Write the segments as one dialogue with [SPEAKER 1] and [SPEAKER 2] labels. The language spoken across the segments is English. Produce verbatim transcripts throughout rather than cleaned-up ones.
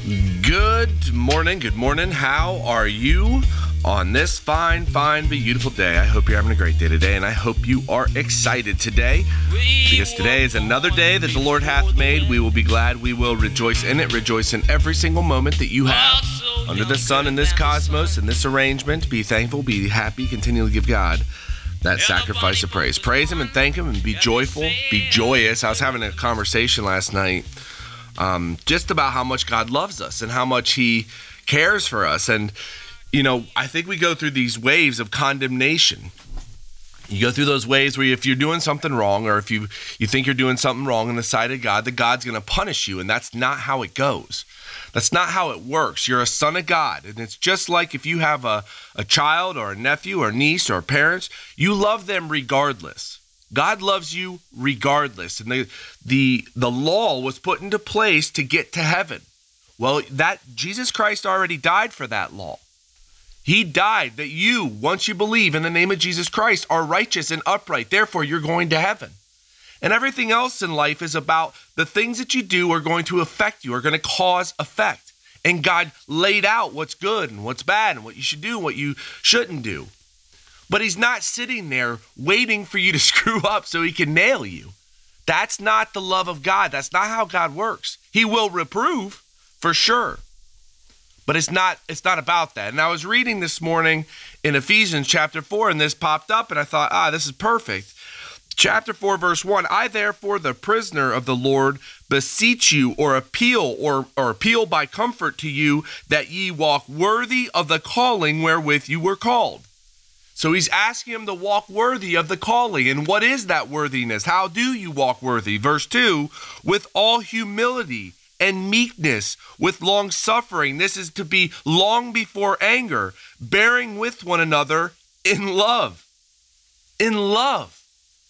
[SPEAKER 1] Good morning, good morning. How are you on this fine, fine, beautiful day? I hope you're having a great day today, and I hope you are excited today, because today is another day that the Lord hath made. We will be glad, we will rejoice in it, rejoice in every single moment that you have under the sun in this cosmos, in this arrangement. Be thankful, be happy, continually give God that sacrifice of praise. Praise Him and thank Him and be joyful, be joyous. I was having a conversation last night Um, just about how much God loves us and how much He cares for us. And, you know, I think we go through these waves of condemnation. You go through those waves where if you're doing something wrong, or if you, you think you're doing something wrong in the sight of God, that God's going to punish you. And that's not how it goes. That's not how it works. You're a son of God. And it's just like if you have a, a child or a nephew or niece or parents, you love them regardless. God loves you regardless. And the, the the law was put into place to get to heaven. Well, that Jesus Christ already died for that law. He died that you, once you believe in the name of Jesus Christ, are righteous and upright. Therefore, you're going to heaven. And everything else in life is about the things that you do are going to affect you, are going to cause effect. And God laid out what's good and what's bad and what you should do and what you shouldn't do. But He's not sitting there waiting for you to screw up so He can nail you. That's not the love of God. That's not how God works. He will reprove, for sure. But it's not, it's not about that. And I was reading this morning in Ephesians chapter four, and this popped up, and I thought, ah, this is perfect. Chapter four, verse one, I therefore, the prisoner of the Lord, beseech you, or appeal, or, or appeal by comfort to you, that ye walk worthy of the calling wherewith you were called. So He's asking him to walk worthy of the calling. And what is that worthiness? How do you walk worthy? Verse two, with all humility and meekness, with long suffering. This is to be long before anger, bearing with one another in love. In love.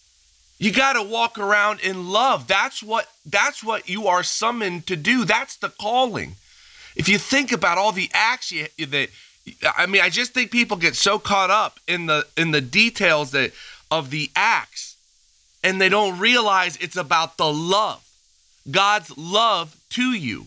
[SPEAKER 1] You got to walk around in love. That's what, that's what you are summoned to do. That's the calling. If you think about all the acts you, that I mean, I just think people get so caught up in the in the details that of the acts, and they don't realize it's about the love, God's love to you.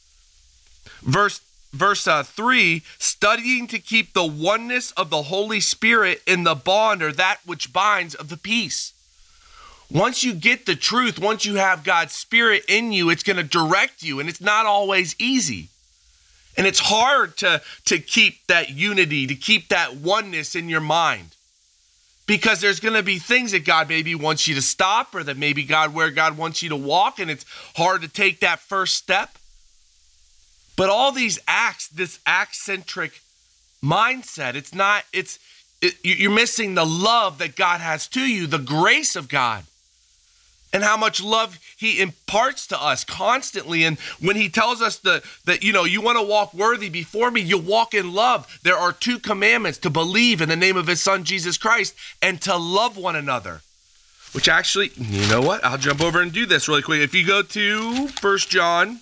[SPEAKER 1] Verse verse uh, three, studying to keep the oneness of the Holy Spirit in the bond, or that which binds, of the peace. Once you get the truth, once you have God's Spirit in you, it's going to direct you, and it's not always easy. And it's hard to, to keep that unity, to keep that oneness in your mind, because there's going to be things that God maybe wants you to stop, or that maybe God, where God wants you to walk, and it's hard to take that first step. But all these acts, this act-centric mindset, it's not, it's, it, you're missing the love that God has to you, the grace of God, and how much love He imparts to us constantly. And when He tells us the, that, you know, you want to walk worthy before me, you walk in love. There are two commandments: to believe in the name of His Son, Jesus Christ, and to love one another. Which actually, you know what? I'll jump over and do this really quick. If you go to First John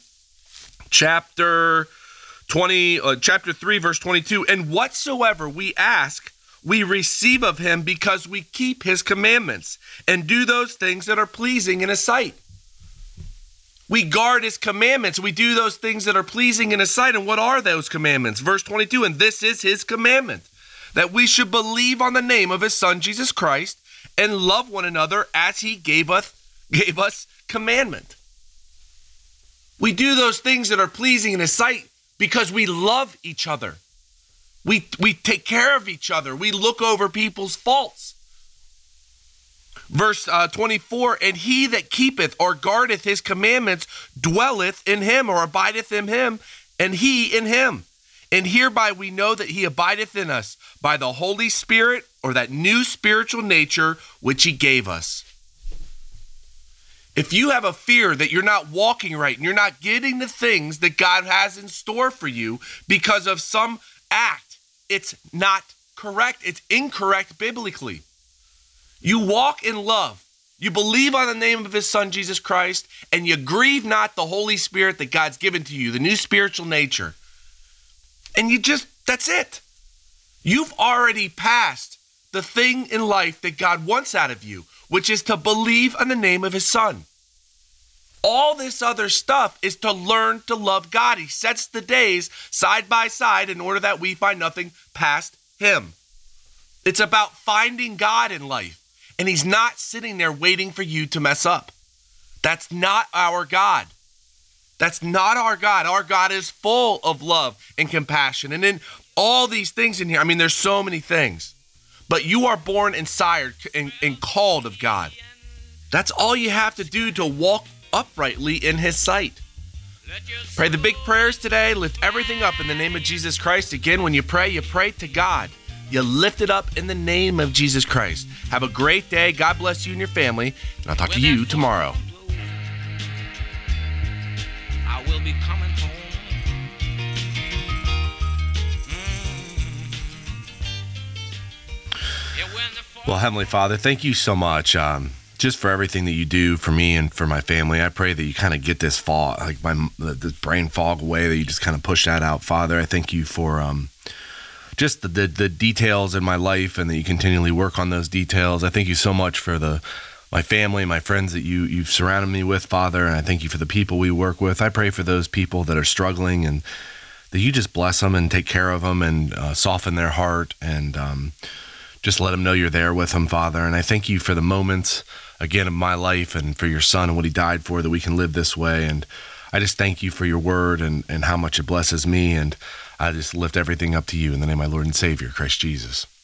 [SPEAKER 1] chapter twenty, uh, chapter three, verse twenty-two, and whatsoever we ask, we receive of Him, because we keep His commandments and do those things that are pleasing in His sight. We guard His commandments. We do those things that are pleasing in His sight. And what are those commandments? Verse twenty-two, and this is His commandment, that we should believe on the name of His Son, Jesus Christ, and love one another as He gave us, gave us commandment. We do those things that are pleasing in His sight because we love each other. We we take care of each other. We look over people's faults. Verse uh, twenty-four, and he that keepeth or guardeth His commandments dwelleth in Him, or abideth in Him, and He in him. And hereby we know that He abideth in us, by the Holy Spirit, or that new spiritual nature which He gave us. If you have a fear that you're not walking right, and you're not getting the things that God has in store for you because of some act, it's not correct. It's incorrect biblically. You walk in love. You believe on the name of His Son, Jesus Christ, and you grieve not the Holy Spirit that God's given to you, the new spiritual nature. And you just, that's it. You've already passed the thing in life that God wants out of you, which is to believe on the name of His Son. All this other stuff is to learn to love God. He sets the days side by side in order that we find nothing past him. It's about finding God in life, and he's not sitting there waiting for you to mess up. That's not our God. That's not our God. Our God is full of love and compassion. And in all these things in here, I mean, there's so many things, but you are born and sired and, and called of God. That's all you have to do to walk uprightly in his sight. Pray the big prayers today. Lift everything up in the name of Jesus Christ. Again, when you pray, you pray to God. You lift it up in the name of Jesus Christ. Have a great day. God bless you and your family. And I'll talk to you tomorrow.
[SPEAKER 2] I will be coming home.
[SPEAKER 1] Well, Heavenly Father, thank you so much um, just for everything that you do for me and for my family. I pray that you kind of get this fog, like my this brain fog away, that you just kind of push that out, Father. I thank you for um, just the, the the details in my life, and that you continually work on those details. I thank you so much for the my family, my friends that you, you've surrounded me with, Father, and I thank you for the people we work with. I pray for those people that are struggling, and that you just bless them and take care of them and uh, soften their heart, and um, just let them know you're there with them, Father. And I thank you for the moments, again, of my life and for your son and what he died for, that we can live this way. And I just thank you for your word and, and how much it blesses me. And I just lift everything up to you in the name of my Lord and Savior, Christ Jesus.